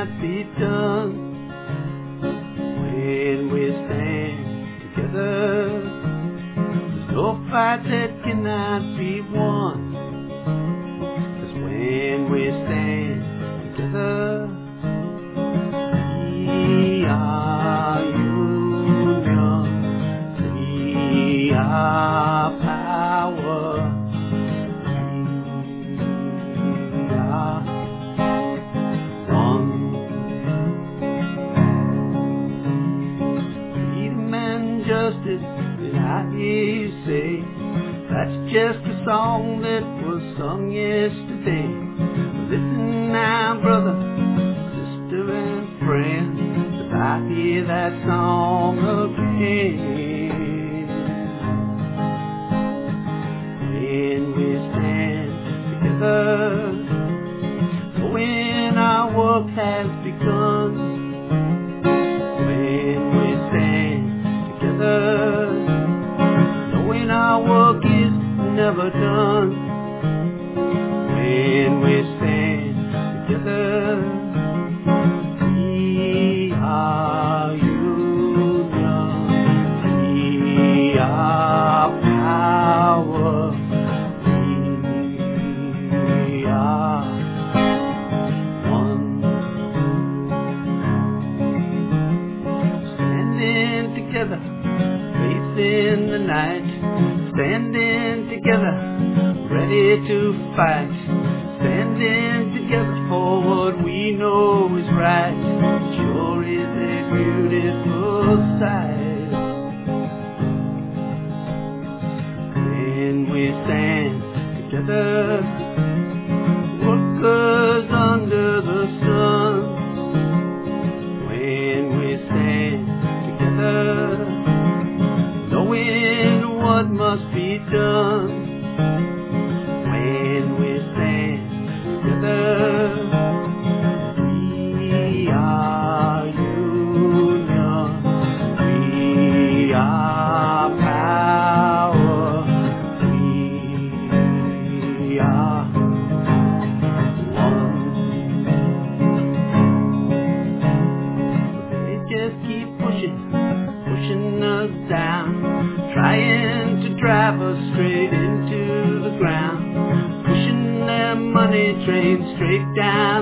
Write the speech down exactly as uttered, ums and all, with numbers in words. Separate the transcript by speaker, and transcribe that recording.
Speaker 1: cannot be done. When we stand together, there's no fight that cannot be won. 'Cause when we stand together, we are union, we are power, we are one. Freedom and justice, did I hear you say? That's just a song that was sung yesterday. Listen now, brother, sister and friend, 'cause I hear that song again. When we stand together, when our work has begun. When we stand together, knowing our work is never done. When we stand together, we are union, we are power, we are one. Standing together, facing the night, standing together, ready to fight, standing together for what we know is right. Sure is a beautiful sight. When we stand together, workers under the sun. When we stand together, knowing what must be done. When we stand together, we are union, we are power, we are one. They just keep pushing, pushing us down, trying to drive us straight into the ground, pushing their money train straight down